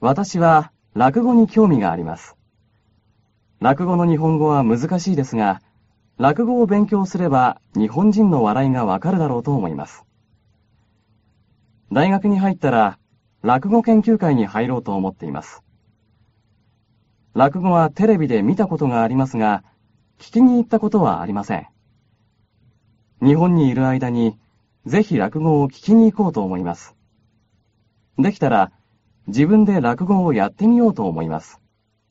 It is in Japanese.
私は落語に興味があります。落語の日本語は難しいですが、落語を勉強すれば日本人の笑いがわかるだろうと思います。大学に入ったら落語研究会に入ろうと思っています。落語はテレビで見たことがありますが、聞きに行ったことはありません。日本にいる間にぜひ落語を聞きに行こうと思います。できたら自分で落語をやってみようと思います。